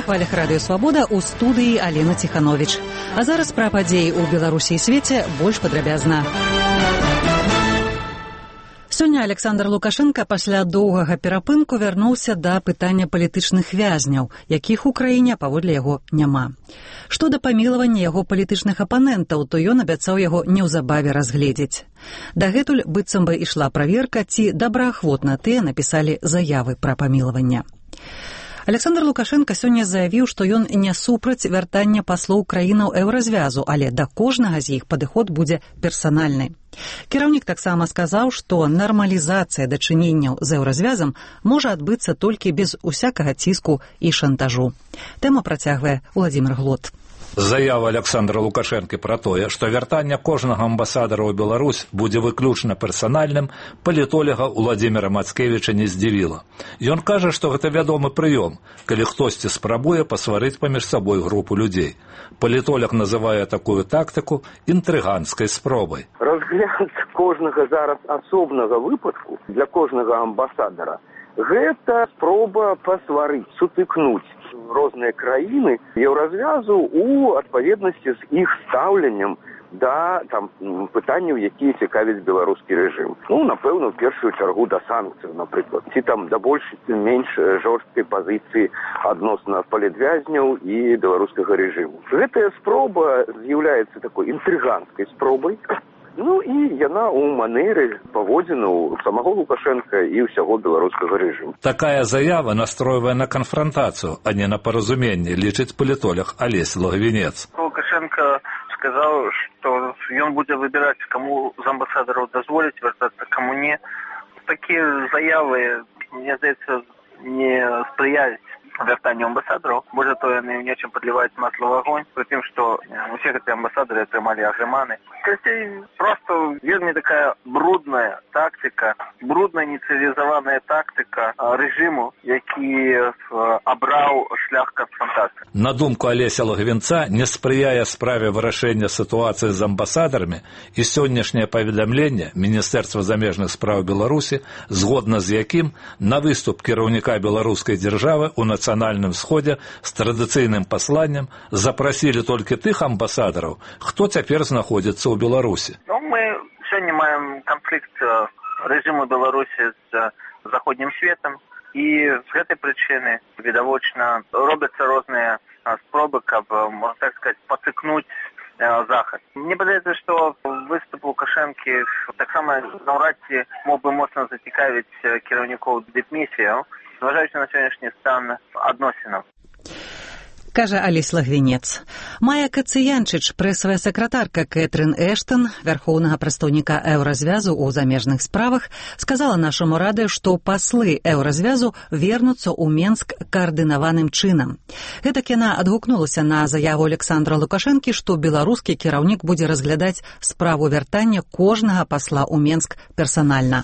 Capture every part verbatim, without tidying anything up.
хвалях радыё Свабода ў студыі Алена Ціхановіч. А зараз пра падзеі ў Беларусі і свеце больш падрабязна. Сёння Александр Лукашенко пасля доўгага перапынку вярнуўся да пытання палітычных вязняў, якіх у краіне, паводле яго, няма. Што да памілавання яго палітычных апанентаў, то ён абяцаў яго неўзабаве разгледзець. Дагэтуль быццам бы ішла праверка, ці добраахвотна тыя напісалі заявы пра памілаванне. Александр Лукашенко сёння заявіў, што ён не супраць вяртання паслоў краінаў еўразвязу, але да кожнага з іх падыход будзе персанальны. Кіраўнік таксама сказаў, што нармалізацыя дачыненняў з еўразвязам можа адбыцца толькі без усякага ціску і шантажу. Тэму працягвае Владзімир Глот. Заява Александра Лукашэнкі пра тое, што вяртанне кожнага амбасадара ў Беларусь будзе выключна персанальным, палітоляга Владзіміра Мацкевіча не здзівіла. Ён кажа, што гэта вядомы прыём, калі хтосьці спрабуе пасварыць паміж сабой групу людзей. Палітолаг называе такую тактыку інтрыганскай спробай. Разгляд кожнага зараз асобнага выпадку для кожнага амбасадара гэта спроба пасварыць, сутыкнуць розныя краіны еўразвязу ў адпаведнасці з іх стаўленнем да там пытанняў, якія цікавяць беларускі рэжым. Ну, напэўна, ў першую чаргу да санкцый, напрыклад, ці там да больш ці менш жорсткай пазіцыі адносна палітвязняў і беларускага рэжыму. Гэтая спроба з'яўляецца такой інтрыганскай спробай. Ну і яна ў манеры паводзінаў самого Лукашенка і ўсяго беларускага рэжыму. Такая заява настройвае на канфронтацыю, а не на паразуменне, лічыць палітолог Алесь Лагвінец. Лукашенко сказаў, што ён будзе выбіраць, каму з амбасадараў дазволіць вяртацца, каму не. Такія заявы, мне здаецца, не спрыяюць вяртанню амбасадараў. Можа, то яны нечым падліваюць масло ў агонь, пры тым, што усе гэтыя амбасадары атрымалі агрэманы. Касцей проста вельмі такая брудная тактыка, брудная нецывілізаваная тактыка рэжыму, які абраў шлях канфронтацыі. На думку Алеся Лагвінца, не спрыяе справе вырашэння сітуацыі з амбасадарамі і сённяшняе паведамленне Міністэрства замежных спраў Беларусі, згодна з якім на выступ кіраўніка беларускай дзяржавы ў нацыянальным сходзе з традыцыйным пасланнем запрасілі толькі тых амбасадараў, хто цяпер знаходзіцца ў Беларусі. Ну, мы сёння маем канфлікт рэжыму Беларусі з заходнім светам, і з гэтай прычыны, відавочна, робяцца розныя спробы, каб, можна так сказаць, пацыкнуць Захад. Мне падаецца, што выступ Лукашэнкі таксама наўрад ці мог бы моцна зацікавіць кіраўнікоў дыпмісіяў, зважаючы на сённяшні стан адносінаў. Кажа Алесь Лагвінец. Майя Кацыянчыч, прэсавая сакратарка Кэтрын Эштон, вярхоўнага прадстаўніка еўразвязу ў замежных справах, сказала нашаму радыё, што паслы еўразвязу вернуцца ў Менск каардынаваным чынам. Гэтак яна адгукнулася на заяву Александра Лукашэнкі, што беларускі кіраўнік будзе разглядаць справу вяртання кожнага пасла ў Менск персанальна.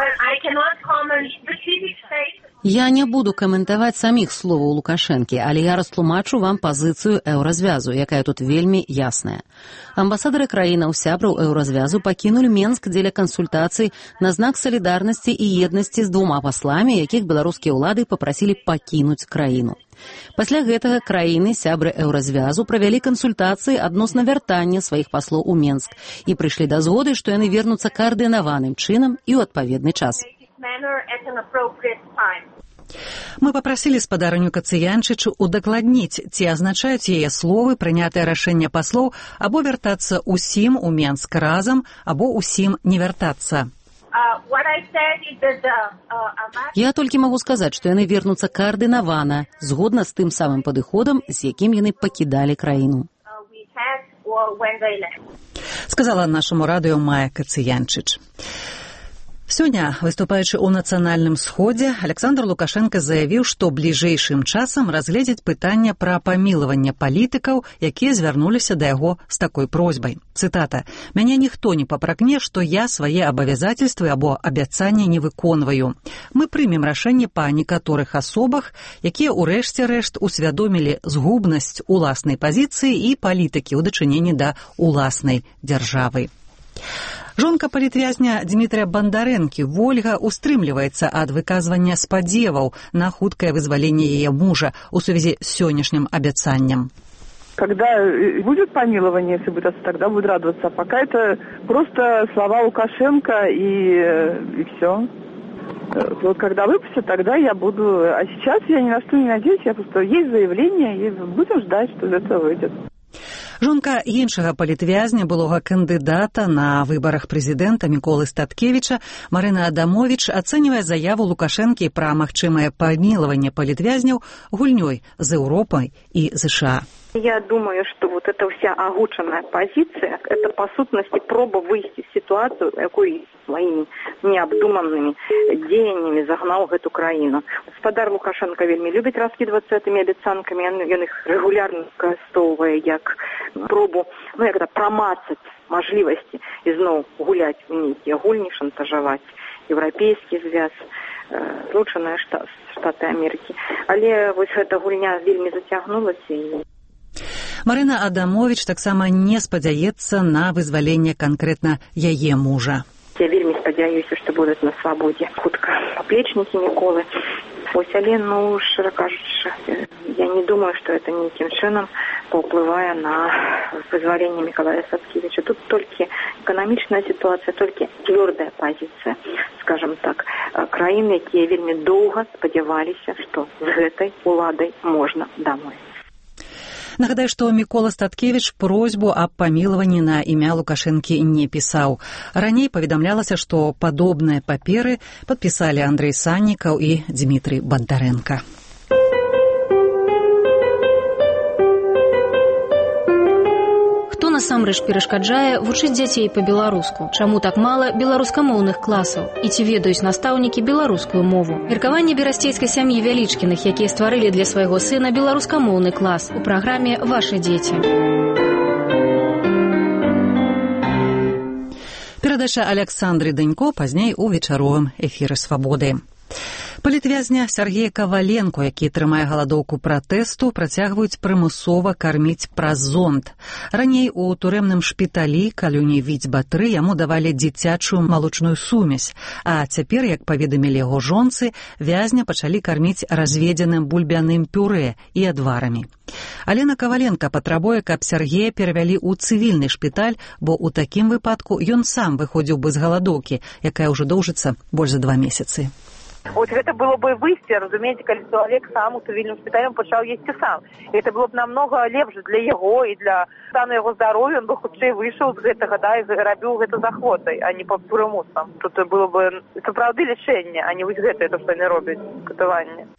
Я не буду каментаваць саміх словаў Лукашэнкі, але я растлумачу вам пазіцыю еўразвязу, якая тут вельмі ясная. Амбасадары краінаў сябраў еўразвязу пакінулі Менск дзеля кансультацый на знак салідарнасці і еднасці з двума пасламі, якіх беларускія ўлады папрасілі пакінуць краіну. Пасля гэтага краіны сябры еўразвязу правялі кансультацыі адносна вяртання сваіх паслоў у Менск і прыйшлі да згоды, што яны вернуцца каардынаваным чынам і ў адпаведны час. Мы папрасілі спадарню Кацыянчычу удакладніць, ці азначаюць яе словы прынятае рашэнне паслоў або вяртацца ўсім у Менск разам, або ўсім не вяртацца. Я толькі магу сказаць, што яны вернуцца каардынавана, згодна з тым самым падыходам, з якім яны пакідалі краіну. Сказала нашаму радыё Майя Кацыянчыч. Сёння, выступаючы ў нацыянальным сходзе, Александр Лукашенко заявіў, што бліжэйшым часам разгледзець пытанне пра памілаванне палітыкаў, якія звярнуліся да яго з такой просьбай. Цытата: «Мяне ніхто не папракне, што я свае абавязательствы або абяцанні не выконваю. Мы прымем рашэнне па некаторых асобах, якія ўрэшце рэшт усвядомілі згубнасць уласнай пазіцыі і палітыкі ў дачыненні да уласнай дзяржавы». Жонка палітвязня Дмітрия Бандарэнкі Вольга устрымліваецца ад выказвання спадзеваў на хуткае вызваленне яе мужа у сувязі з сённяшнім абяцаннем. Когда будет помилование, если будет, тогда будет радоваться. Пока это просто слова Лукашенко и, и все. Вот когда выпустят, тогда я буду... А сейчас я ни на что не надеюсь, я просто... Есть заявление, и будем ждать, что из этого выйдет. Жонка іншага палітвязня, былога кандыдата на выбарах прэзідэнта Міколы Статкевіча, Марына Адамовіч ацэньвае заяву Лукашэнкі пра магчымае памілаванне палітвязняў гульнёй з Еўропай і США. Я думаю, что вот эта вся огученная позиция, это по сутности проба выйти в ситуацию, якую своими необдуманными деяниями загнал в эту краину. Господар Лукашенко вельми любит раскидываться этими обещанками, он, он их регулярно використовує як пробу, ну, як промацать можливости и знову гулять в нейкі гульні, шантажевать Европейский звяз, Злученыя Штаты Америки. Але вось эта гульня вельми затягнулась и... Марына Адамовіч таксама не спадзяецца на вызваленне канкрэтна яе мужа. Я вельмі спадзяюся, што будуць на свабодзе хутка паплечнікі Міколы. Вось, але, ну, шчыра кажучы, я не думаю, што это нейкім чынам паўплывае на вызваленне Мікалая Статкевіча. Тут толькі эканамічная сітуацыя, толькі цвёрдая пазіцыя, скажам так, краін, якія вельмі доўга спадзяваліся, што з гэтай уладай можна дамовіцца. Нагадаю, што Мікола Статкевіч просьбу аб памілаванні на імя Лукашэнкі не пісаў. Раней паведамлялася, што падобныя паперы падпісалі Андрэй Саннікаў і Дмітрый Бандарэнка. Хто насамрэч перашкаджае вучыць дзяцей па-беларуску? Чаму так мала беларускамоўных класаў? І ці ведаюць настаўнікі беларускую мову? Меркаванне берасцейскай сям'і Вялічкіных, якія стварылі для свайго сына беларускамоўны клас у праграме «Вашы дзеці». Перадача Аляксандры Дэнько пазней у вечаровым эфіры «Свабоды». Палітвязня Сергея Каваленко, які трымае галадоўку пратэсту, працягваюць прымусова карміць праз зонд. Раней у турэмным шпіталі калюні Віць-Батры яму давалі дзіцячую малочную сумесь, а цяпер, як паведамілі яго жонцы, вязня пачалі карміць разведзеным бульбяным пюрэ і адварамі. Алена Каваленко патрабуе, каб Сергея перавялі ў цывільны шпіталь, бо ў такім выпадку ён сам выходзіў бы з галадоўкі, якая ўжо доўжыцца больш за два месяцы. Вот это было бы выйсце, разумееце, калі чалавек сам у цывільным шпіталі пачаў есці сам. І это было б намного лепш для яго і для стану яго здароўя, ён бы хутчэй выйшаў з гэтага, да, і рабіў гэта з ахвотай, а не па прымусам. Тут было бы сапраўды лячэнне, а не вось гэтае, то, што яны робяць, катаванне.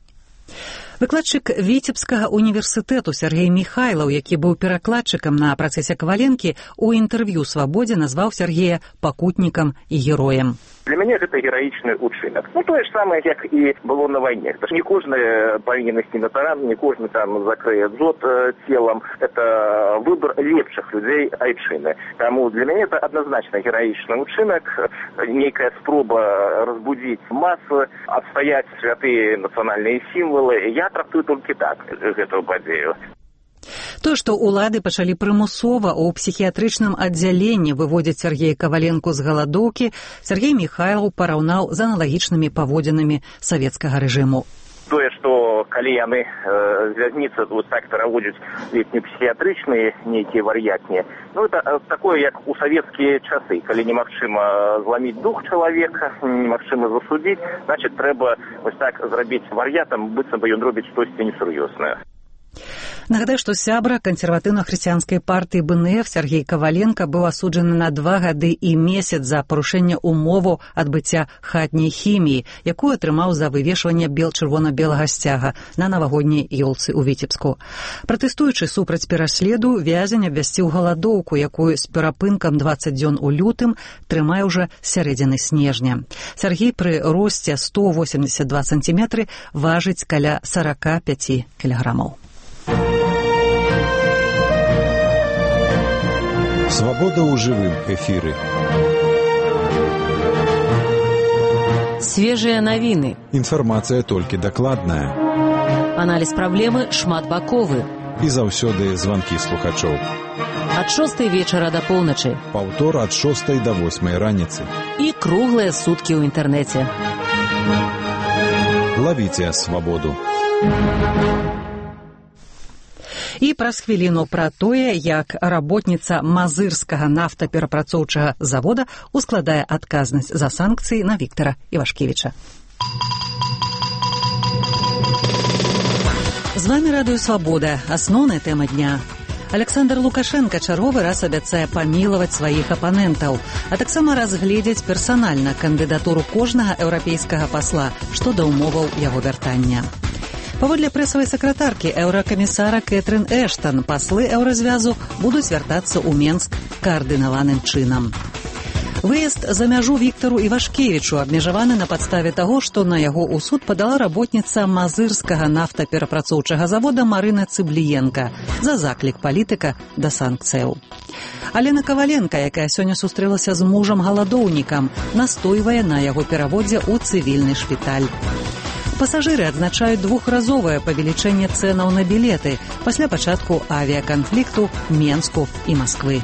Выкладчык Віцебскага універсітэту Сергей Михайлаў, які быў перакладчыкам на працэсе Каваленкі, у інтэрв'ю «Свабодзе» назваў Сергея пакутнікам і героем. Для мяне гэта гераічны учынак. Ну, тое ж самае, як і было на вайне. Потому что не кожны павінен ісці на таран, не кожны там закрые дзот целам. Это выбор лепшых людзей айчыны. Таму для мяне это адназначна гераічны учынак, нейкая спроба разбудзіць масу, адстаяць святыя нацыянальныя сімвалы. Я трактую толькі так гэтую падзею. То, што ўлады пачалі прымусова ў псіхіятрычным аддзяленні выводзіць Сергея Каваленку з галадоўкі, Сергей Михайлаў параўнаў з аналагічнымі паводзінамі савецкага рэжыму. Тое, што калі яны э, звязніцы вот так пераводзяць не псіхіятрычныя нейкія вар'ятні, ну это э, такое, як у савецкія часы, калі немагчыма зламіць дух чалавека, немагчыма засудзіць, значит, трэба вось так зрабіць вар'ятам, быццам бы ён робіць штосьці несур'ёзнае. Нагадаю, што сябра кансерватыўна-хрысціянскай партыі бэ эн эф Сергей Каваленка быў асуджаны на два гады і месяц за парушэнне умоваў адбыцця хатняй хіміі, якую атрымаў за вывешванне бел-чырвона-белага сцяга на навагодняй ёлцы ў Віцебску. Пратэстуючы супраць пераследу, вязень абвясціў галадоўку, якую з перапынкам дваццаць дзён у лютым трымае ўжо сярэдзіны снежня. Сергей пры росце сто восемьдесят два сантиметры важыць каля сорок пять кілаграмаў. Свабода ў жывым эфіры. Свежыя навіны. Інфармацыя толькі дакладная. Аналіз праблемы шматбаковы. І заўсёды званкі слухачоў. ад шостай вечара да поўначы. Паўтор ад шостай да восьмай раніцы. І круглыя суткі ў інтэрнэце. Лавіце свабоду. І праз хвіліну пра тое, як работніца мазырскага нафтаперапрацоўчага завода ускладае адказнасць за санкцыі на Віктара Івашкевіча. З вами Радыё Свабода. Асноўная тэма дня. Александр Лукашенко чарговы раз абяцае памілаваць сваіх апанентаў, а таксама разгледзець персанальна кандыдатуру кожнага еўрапейскага пасла, што да ўмоваў яго вяртання. Паводле прэсавай сакратаркі еўракамісара Кэтрын Эштан, паслы еўразвязу будуць вяртацца ў Менск каардынаваным чынам. Выезд за мяжу Віктару Івашкевічу абмежаваны на падставе таго, што на яго ў суд падала работніца мазырскага нафтаперапрацоўчага завода Марына Цыбліенка за заклік палітыка да санкцыяў. Алена Каваленка, якая сёння сустрэлася з мужам-галадоўнікам, настойвае на яго пераводзе ў цывільны шпіталь. Пасажыры адзначаюць двухразовае павелічэнне цэнаў на білеты пасля пачатку авіяканфлікту Менску і Масквы.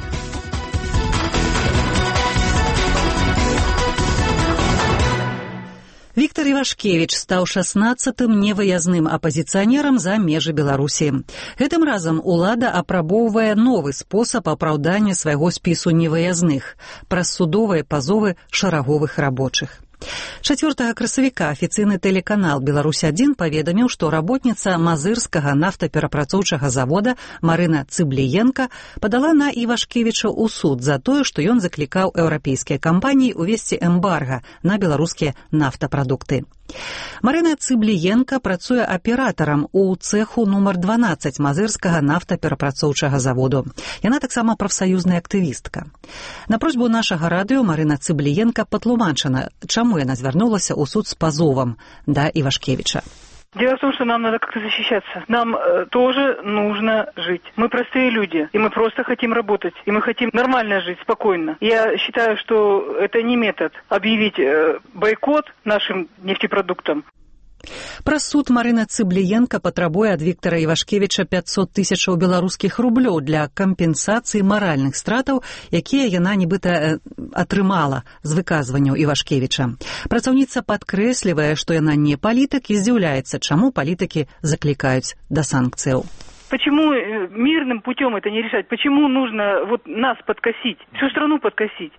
Віктар Івашкевіч стаў шаснаццатым невыязным апазіцыянерам за межы Беларусі. Гэтым разам улада апрабоўвае новы спосаб апраўдання свайго спісу невыязных праз судовыя пазовы шараговых рабочых. чацвёртага красавіка афіцыйны тэлеканал «Беларусь-адзін» паведаміў, што работніца мазырскага нафтаперапрацоўчага завода Марына Цыбліенка падала на Івашкевіча ў суд за тое, што ён заклікаў еўрапейскія кампаніі увесці эмбарга на беларускія нафтапрадукты. Марына Цыбліенка працуе аператарам у цэху нумар дванаццаць мазырскага нафтаперапрацоўчага заводу. Яна таксама прафсаюзная актывістка. На просьбу нашага радыё Марына Цыбліенка патлумачана, чаму яна звярнулася ў суд з пазовам да Івашкевіча. Дело в том, что нам надо как-то защищаться. Нам э, тоже нужно жить. Мы простые люди, и мы просто хотим работать, и мы хотим нормально жить, спокойно. Я считаю, что это не метод объявить э, бойкот нашим нефтепродуктам. Праз суд Марына Цыбліенка патрабуе ад Віктара Івашкевіча пятьсот тысячаў беларускіх рублёў для кампенсацыі маральных стратаў, якія яна нібыта атрымала з выказванняў Івашкевіча. Працаўніца падкрэслівае, што яна не палітык і здзіўляецца, чаму палітыкі заклікаюць да санкцыяў. Почему мирным путем это не решать? Почему нужно вот нас подкосить, всю страну подкосить?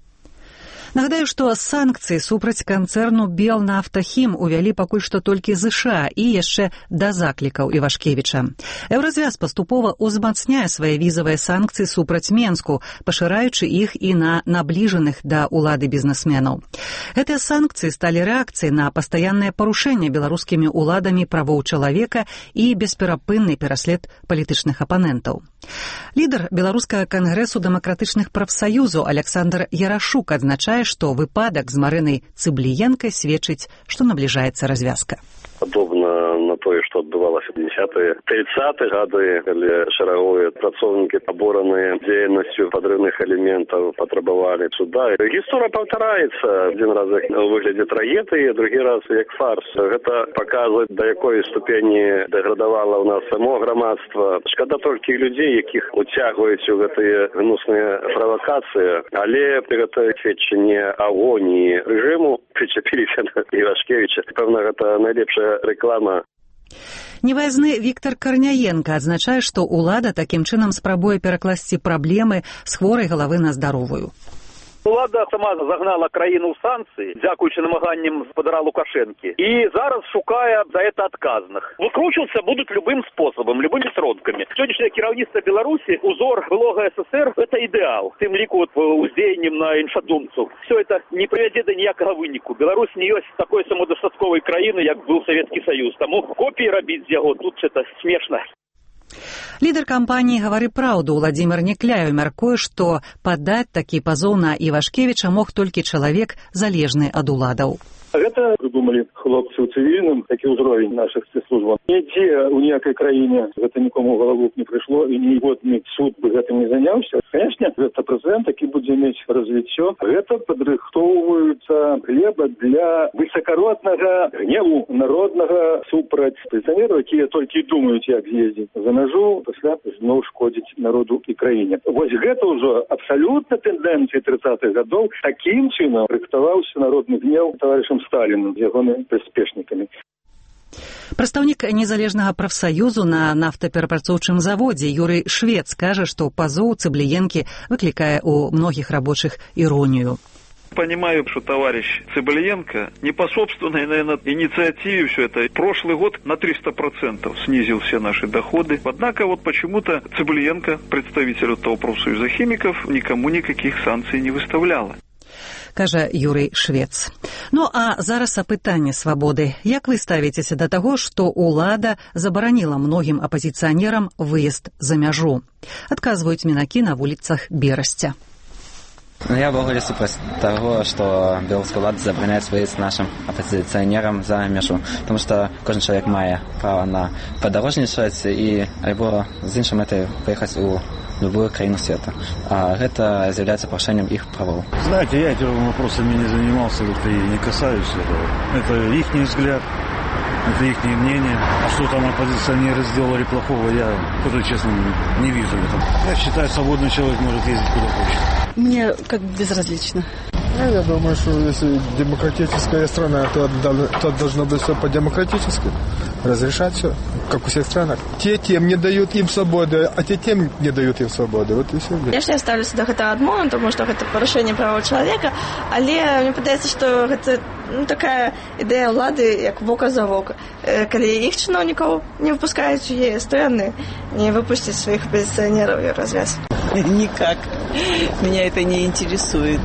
Нагадаю, што санкцыі супраць канцэрну «Белнафтахім» увялі пакуль што толькі ЗША і яшчэ да заклікаў Івашкевіча. Еўразвяз паступова ўзмацняе свае візавыя санкцыі супраць Менску, пашыраючы іх і на набліжаных да ўлады бізнесменаў. Гэтыя санкцыі сталі рэакцыяй на пастаяннае парушэнне беларускімі ўладамі правоў чалавека і бесперапынны пераслед палітычных апанентаў. Лідар беларускага кангрэсу дэмакратычных прафсаюзаў Александр Ярашук адзначае, што выпадак з Марынай Цыбліенкай сведчыць, што набліжаецца развязка. Падобна на тое, што адбывалася ў дзесятыя трыццатыя гады, калі шараговыя працоўнікі, абораныя дзейнасцю падрыўных элементаў, патрабавалі суда. Гісторыя паўтараецца. Адзін раз у выглядзе трагедыі, другі раз як фарс. Гэта паказвае, да якой ступені дэградавала ў нас само грамадства. Шкада толькі людзей, якіх уцягваюць у гэтыя гнусныя правакацыі, але гэта сведчанне агоніі рэжыму, прычапіліся на Івашкевіча. Пэвна, гэта найлепшая реклама. Невыязны Віктар Карняенка адзначае, што ўлада такім чынам спрабуе перакласці праблемы з хворай галавы на здаровую. Улада сама загнала краіну ў санкцыі, дзякуючы намаганням гаспадара Лукашэнкі, і зараз шукае за это адказных. Выкручвацца будуць любым спосабам, любымі сродкамі. Сённяшняе кіраўніцтва Беларусі, узор былога СССР, это ідэал. Тым ліку уздзеяннем на іншадумцаў. Все это не прывядзе да ніякага выніку. Беларусь не ёсць такой самадастатковай краіны, як быў Савецкі Саюз. Таму копіі рабіць з яго тут это смешна. Лідар кампаніі «Гавары праўду» Владзімір Некляеў мяркуе, што падаць такі пазоў на Івашкевіча мог толькі чалавек, залежны ад уладаў. Гэта придумали хлопцы ў цывільным, такі ўзровень наших спецслужбаў. Нідзе ў ніякай краіне гэта нікому ў галаву не прыйшло, і ніводны суд бы гэтым не заняўся. Конечно, гэта прэзідэнт, які будзе мець развіццё. Гэта падрыхтоўваюцца глеба для высакароднага гневу народнага супраць пенсіонераў, якія толькі думаюць, як з'ездзіць за мяжу, пасля зноў шкодзіць народу і краіне. Вось гэта ўжо абсалютна тэндэнцыі тридцатых гадоў. Такім чынам рыхтаваўся народны гнеў таварышам Сталіным з ягонымі прыспешнікамі. Прадстаўнік незалежнага прафсаюзу на нафтаперапрацоўчым заводзе Юрый Швец кажа, што пазоў Цыбліенкі выклікае ў многіх рабочых іронію. Понимаю, что товарищ Цыбалиенко не по собственной, наверное, инициативе все это. Прошлый год на триста процентов снизил все наши доходы. Однако вот почему-то Цыбалиенко, представитель этого профсоюза химиков, никому никаких санкций не выставляла. Кажа Юрый Швец. Ну а зараз апытанне свабоды. Як вы ставіцеся да таго, што ўлада забараніла многім апазіцыянерам выезд за мяжу? Адказваюць мінакі на вуліцах Берасця. Ну, я в огуле супраць того, что белорусская влада забраняет выезд нашим оппозиционерам за мяжу, потому что каждый человек мае право на подорожничать и альбо з іншым это поехать у любую краину света. А это является порушением их правов. Знаете, я этими вопросами не занимался, это и не касаюсь этого. Это их взгляд, это их мнение. А что там оппозиционеры сделали плохого, я, тоже честно, не вижу этого. Я считаю, свободный человек может ездить куда хочет. Мне как бы безразлично. Ну, я думаю, что если демократическая страна, то, то должно быть все по-демократически. Разрешать все, как у всех странах. Те тем не дают им свободы, а те тем не дают им свободы. Вот и все. Я ж ставлюся до гэтага адмоўна, тому што гэта парушэнне правоў чалавека, але мне падаецца, што гэта ну, такая ідэя ўлады, як вока за вока. Калі іх чыноўнікаў не выпускаюць у ЕС, то яны не выпусцяць сваіх апозіцыянераў і развяз. Никак. Меня это не интересует.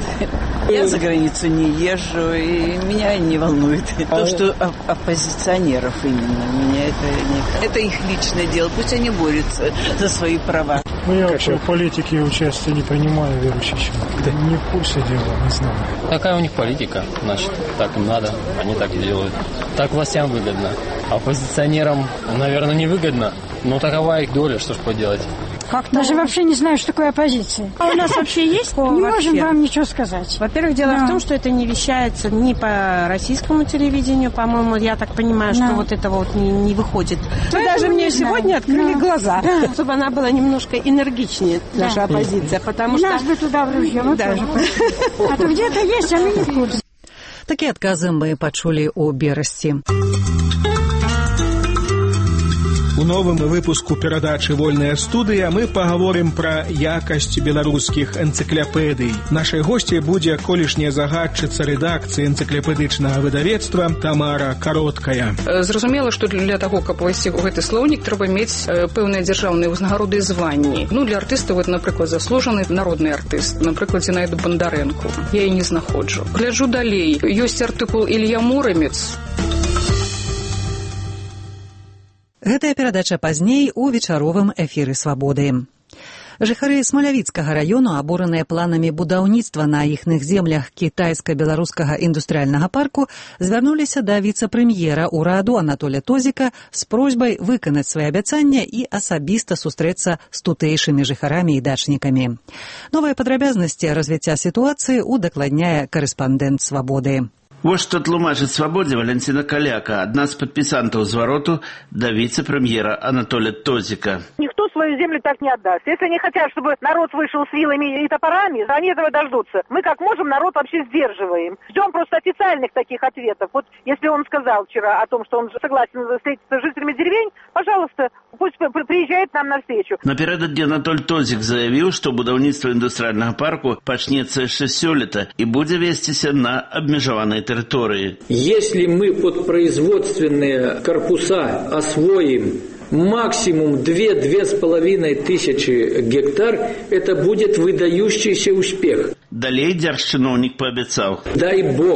Я за границу не езжу, и меня не волнует то, что оппозиционеров именно. Меня это не... Это их личное дело. Пусть они борются за свои права. Ну, я вообще в политике участия не принимаю, верующий человек. Да не в курсе дела, не знаю. Такая у них политика, значит, так им надо, они так и делают. Так властям выгодно. Оппозиционерам, наверное, не выгодно, но такова их доля, что ж поделать. Как-то... Даже вообще не знаю, что такое оппозиция. А у нас вообще есть? Не можем вам ничего сказать. Во-первых, дело да. в том, что это не вещается ни по российскому телевидению, по-моему, я так понимаю, да. что вот это вот не, не выходит. Вы даже мне сегодня открыли да. глаза, да. чтобы она была немножко энергичнее, да. наша оппозиция, потому и что... нас бы туда в ружье, вот да. А то где-то есть, а мы не в курсе. Такие отказы мы почули у Берасці. У новым выпуску перадачы «Вольная студыя» мы паговорым пра якасць беларускіх энцыклапедый. Нашай госцяй будзе колішняя загадчыца рэдакцыі энцыклапедычнага выдавецтва Тамара Кароткая. Зразумела, што для таго, каб увайсці ў гэты слоўнік, трэба мець пэўныя дзяржаўныя ўзнагароды і званні. Ну, для артыстаў, вот, напрыклад, заслужаны народны артыст, напрыклад, Зінаіду Бандарэнку. Я і не знаходжу. Гляджу далей. Ёсць артыкул Ілья Мурамец. Гэтая перадача пазней у вечаровым эфіры «Свабоды». Жыхары Смалявіцкага раёну, абураныя планамі будаўніцтва на іхных землях кітайска-беларускага індустрыяльнага парку, звярнуліся да віцэ-прэм'ера ўраду Анатоля Тозіка з просьбай выканаць свае абяцання і асабіста сустрэцца з тутэйшымі жыхарамі і дачнікамі. Новыя падрабязнасці развіцця сітуацыі удакладняе карэспандэнт «Свабоды». Вот что тлумачит «Свободе» Валентина Каляка, одна из подписантов звороту до вице-премьера Анатолия Тозика. Никто свою землю так не отдаст. Если они хотят, чтобы народ вышел с вилами и топорами, они этого дождутся. Мы как можем народ вообще сдерживаем. Ждем просто официальных таких ответов. Вот если он сказал вчера о том, что он согласен встретиться с жителями деревень, пожалуйста, пусть приезжает нам навстречу. Напередодні Анатоль Тозик заявил, что будаўніцтва індустрыяльнага парку пачнецца яшчэ сёлета и будзе весціся на абмежаванай территории. Если мы под производственные корпуса освоим максимум две-две с половиной тысячи гектар, это будет выдающийся успех. Далей дзяржчыноўнік пообещал. Дай Бог,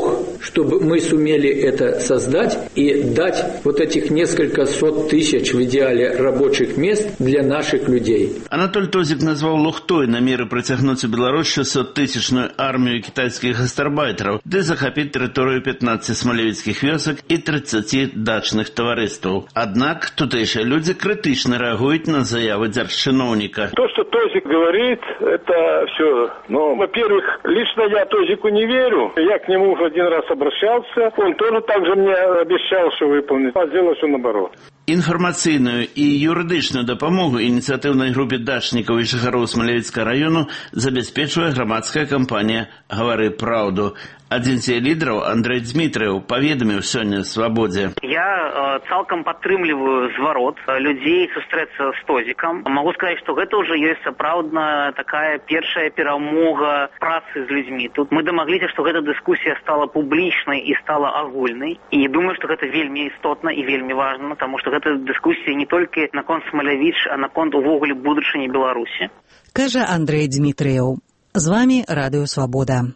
чтобы мы сумели это создать и дать вот этих несколько сот тысяч в идеале рабочих мест для наших людей. Анатоль Тозик назвал лухтой намеры притягнуть у Беларусь шестисоттысячную армию китайских гастарбайтеров, де захопить территорию пятнадцати смолевицких вёсок и тридцати дачных товариств. Однако тутейшие люди критично реагируют на заявы держчиновника. То, что Тозик говорит, это все. Но, во-первых, лично я Тозику не верю. Я к нему уже один раз обращался. Он тоже так же мне обещал, что выполнит. А сделал все наоборот. Інфармацыйную і юрыдычную дапамогу ініцыятыўнай групе дачнікаў і жыхароў Смалявіцкага раёну забяспечвае грамадская кампанія «Гавары праўду». Адзін з яе лідараў, Андрэй Дмітрыеў, паведаміў сёння «Свабодзе». Я э, цалкам падтрымліваю зварот людзей сустрэцца з Тозікам. Магу сказаць, што гэта ўжо ёсць сапраўдна такая першая перамога працы з людзьмі. Тут мы дамагліся, што гэта дыскусія стала публічнай і стала агульнай. І думаю, што гэта вельмі істотна і вельмі важна, таму што гэта дыскусія не толькі наконт Смалявіч, а наконт увогуле будучыні Беларусі. Кажа Андрэй Дмітрыеў. З вамі Радыё Свабода.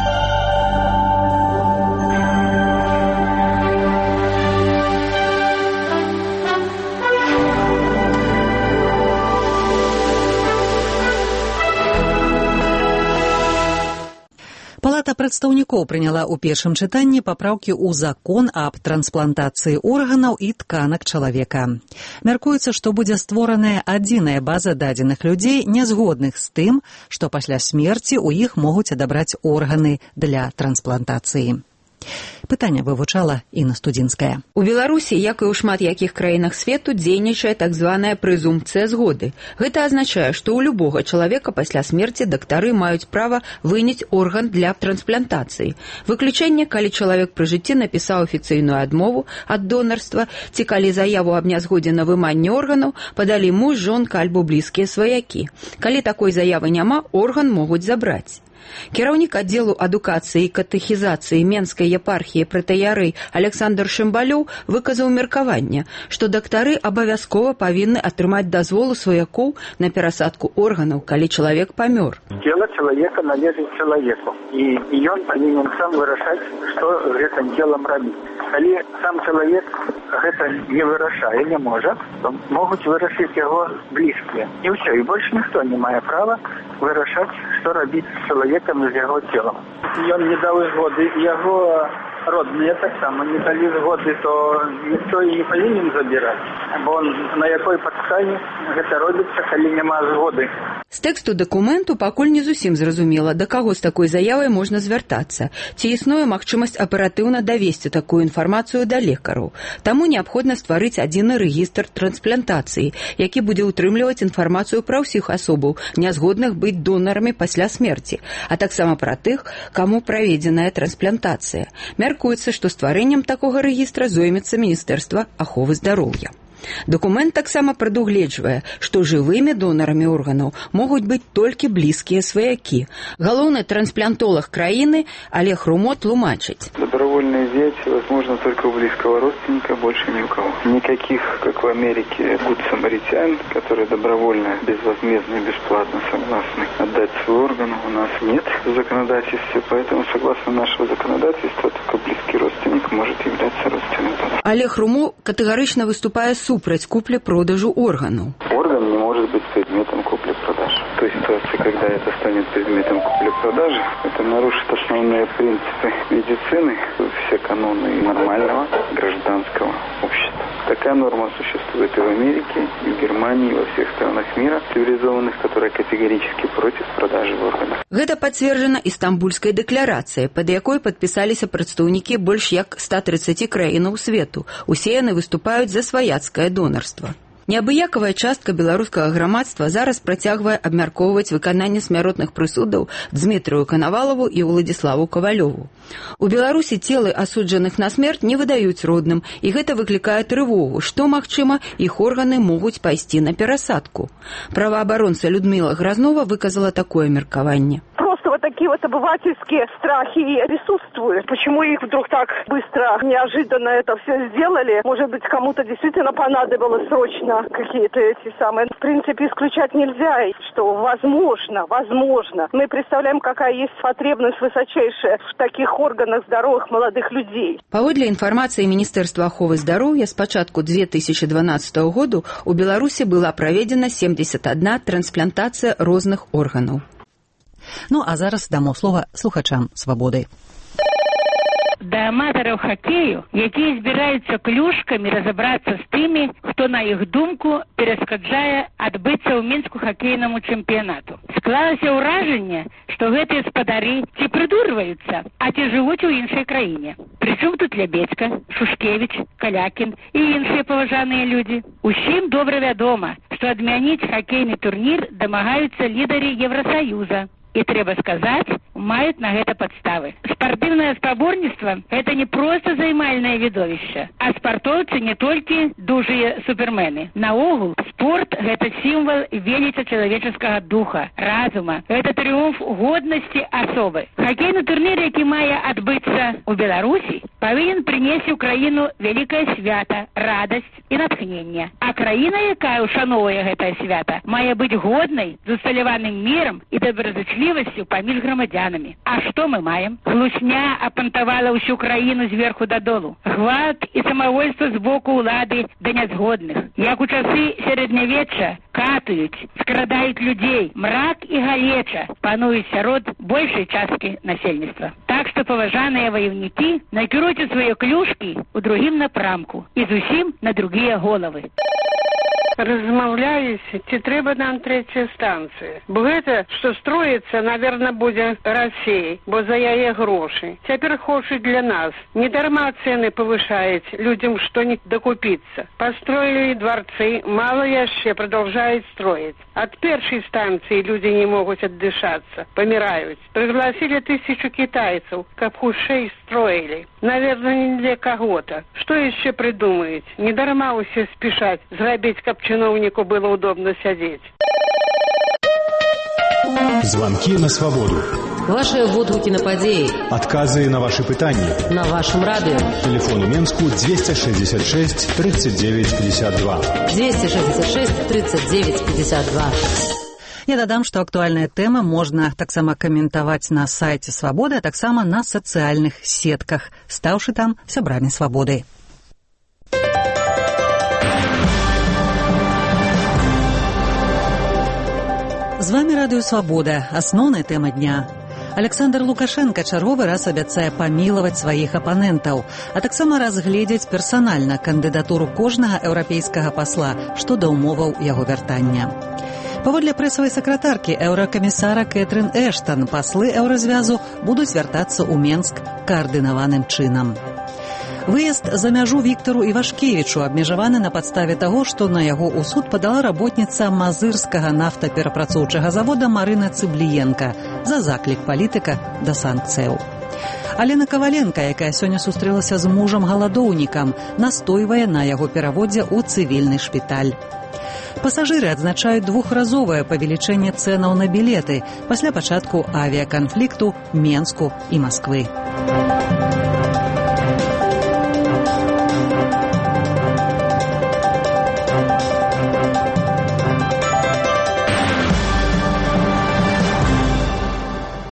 Палата прадстаўнікоў прыняла ў першым чытанні папраўкі ў закон аб трансплантацыі органаў і тканак чалавека. Мяркуецца, што будзе створаная адзіная база дадзеных людзей, нязгодных з тым, што пасля смерці ў іх могуць адабраць органы для трансплантацыі. Пытанне вывучала Інна Студзінская. У Беларусі, як і ў шмат якіх краінах свету, дзейнічае так званая прэзумпцыя згоды. Гэта азначае, што ў любога чалавека пасля смерці дактары маюць права выняць орган для трансплантацыі. Выключэнне, калі чалавек пры жыцці напісаў афіцыйную адмову ад донарства, ці калі заяву аб нязгодзе на выманне органаў падалі муж, жонка альбо блізкія сваякі. Калі такой заявы няма, орган могуць забраць. Кіраўнік аддзелу адукацыі і катэхізацыі Менскай епархіі пратыярэй Александр Шымбалёў выказаў меркаванне, што дактары абавязкова павінны атрымаць дазвол у сваякоў на перасадку органаў, калі чалавек памёр. Тело человека належит человеку, и он повинен сам вырашаць, што гэтым телом рабіць. Калі сам чалавек гэта не вырашае, не можа, то могуць вырашыць яго блізкія. І ўсё, і больш ніхто не мае права вырашаць, што рабіць з чалавекам і з яго целам. Ён не даў згоды, яго родныя таксама не далі згоды, то ніхто і не павінен забіраць. Бо на якой падставе гэта робіцца, калі няма згоды. З тэксту дакументу пакуль не зусім зразумела, да каго з такой заявай можна звяртацца. Ці існуе магчымасць аператыўна давесці такую інфармацыю да лекараў. Таму неабходна стварыць адзіны рэгістр трансплантацыі, які будзе ўтрымліваць інфармацыю пра ўсіх асобаў, нязгодных быць донарамі пасля смерці, а таксама пра тых, каму праведзеная трансплантацыя. Мяркуецца, што стварэннем такога рэгістра зоймецца Міністэрства аховы здароўя. Дакумент таксама прадугледжвае, што жывымі донарамі органаў могуць быць толькі блізкія сваякі. Галоўны трансплантолог краіны Олег Румо тлумачыць. Добровольное взять возможно только у близкого родственника, больше ни у кого. Никаких, как в Америке, good самаритян, которые добровольно, безвозмездно и бесплатно согласны отдать свой орган, у нас нет в законодательстве, поэтому согласно нашего законодательства только близкий родственник может являться родственным донором. Олег Румо категорично выступае супраць купли-продажу органов. Орган не может быть предметом купли-продажи. В той ситуации, когда это станет предметом купли-продажи, это нарушит основные принципы медицины, все каноны нормального гражданского общества. Такая норма существует и в Америке, и в Германии, и во всех странах мира цивилизованных, которые категорически против продажи органов. Гэта пацверджана Істамбульскай дэкларацыяй, пад якой падпісаліся прадстаўнікі больш як ста трыццаці краінаў свету. Усе яны выступаюць за сваяцкае донарства. Неабыякавая частка беларускага грамадства зараз працягвае абмяркоўваць выкананне смяротных прысудаў Дзмітрыю Канавалаву і Уладзіславу Кавалёву. У Беларусі целы асуджаных на смерць не выдаюць родным, і гэта выклікае трывогу, што, магчыма, іх органы могуць пайсці на перасадку. Праваабаронца Людміла Гразнова выказала такое меркаванне. Просто вот такие такие вот обывательские страхи присутствуют. Почему их вдруг так быстро, неожиданно это все сделали? Может быть, кому-то действительно понадобилось срочно какие-то эти самые. В принципе, исключать нельзя, что возможно, возможно. Мы представляем, какая есть потребность высочайшая в таких органах здоровых молодых людей. Паводле інфармацыі Міністэрства аховы здароўя з пачатку две тысячи дванаццатого году у Беларусі была праведзена семьдесят одна трансплантацыя розных органаў. Ну, а зараз дамо слова слухачам «Свабоды». Да аматараў хакею, якія збіраюцца клюшкамі разабрацца з тымі, хто, на іх думку, перашкаджае адбыцца ў Мінску хакейнаму чэмпіянату. Склалася ўражанне, што гэтыя спадары ці прыдурваюцца, а ці жывуць у іншай краіне. Прычым тут Лябедзька, Шушкевіч, Калякін і іншыя паважаныя людзі. Усім добра вядома, што адмяніць хакейны турнір дамагаюцца лідары Евросаюза. И, трэба сказать, мают на это подставы. Спортивное спаборніцтва – это не просто займальное видовище, а спартовцы не только дужие супермены. Наогул, спорт – это символ величия человеческого духа, разума. Это триумф годности особы. Хоккейный турнир, який мае отбыться у Беларуси, повинен принести в краину великое свято, радость и натхнение. А краина, якая ушановує гэта свято, мае быть годной, з усталяваным миром и доброзычливостью поміж громадянами. А что мы маем? Глушня опантовала всю краину зверху до долу. Гвалт и самовольство с боку улады до нязгодных. Як у часы середнявечча катують, скрадают людей, мрак и галеча панують сярод большей частки насельніцтва. Так что, поважаныя ваевники, накіруйте свои клюшки у другим напрамку и зусім на другие головы. Размаўляюся, ці трэба нам трэцяя станцыя. Бо гэта, што строіцца, наверное, будзе Расіяй, бо за яе грошы. Цяпер хочуць для нас. Недарма цены павышаюць людям, што не докупіцца. Построили дворцы, мало яшчэ продолжают строить. От першей станции люди не могут отдышаться, помирают. Пригласили тысячу китайцев, каб хутчэй строили. Наверное, не для кого-то. Что еще придумают? Недарма усе спешать, зрабіць, каб чиновнику было удобно сидеть. Звонки на свободу. Ваши водгуки на падеи. Отказы на ваши пытания. На вашем радио. Телефон у Менску двести шестьдесят шесть тридцать девять пятьдесят два. двести шестьдесят шесть тридцать девять пятьдесят два. Я дадам, што актуальная тэма можна таксама каментаваць на сайце Свабоды, а таксама на сацыяльных сетках, стаўшы там сябрамі Свабоды. З вами Радыё Свабода. Асноўная тэма дня. Александр Лукашенко чарговы раз абяцае памілаваць сваіх апанентаў, а таксама разгледзець персанальна кандыдатуру кожнага еўрапейскага пасла, што да ўмоваў яго вяртання. Паводле прэсавай сакратаркі еўракамісара Кэтрын Эштан, паслы еўразвязу будуць вяртацца ў Менск каардынаваным чынам. Выезд за мяжу Віктару Івашкевічу абмежаваны на падставе таго, што на яго ў суд падала работніца мазырскага нафтаперапрацоўчага завода Марына Цыбліенка за заклік палітыка да санкцыяў. Алена Каваленка, якая сёння сустрэлася з мужам-галадоўнікам, настойвае на яго пераводзе ў цывільны шпіталь. Пасажыры адзначаюць двухразовае павелічэнне цэнаў на білеты пасля пачатку авіяканфлікту Менску і Масквы.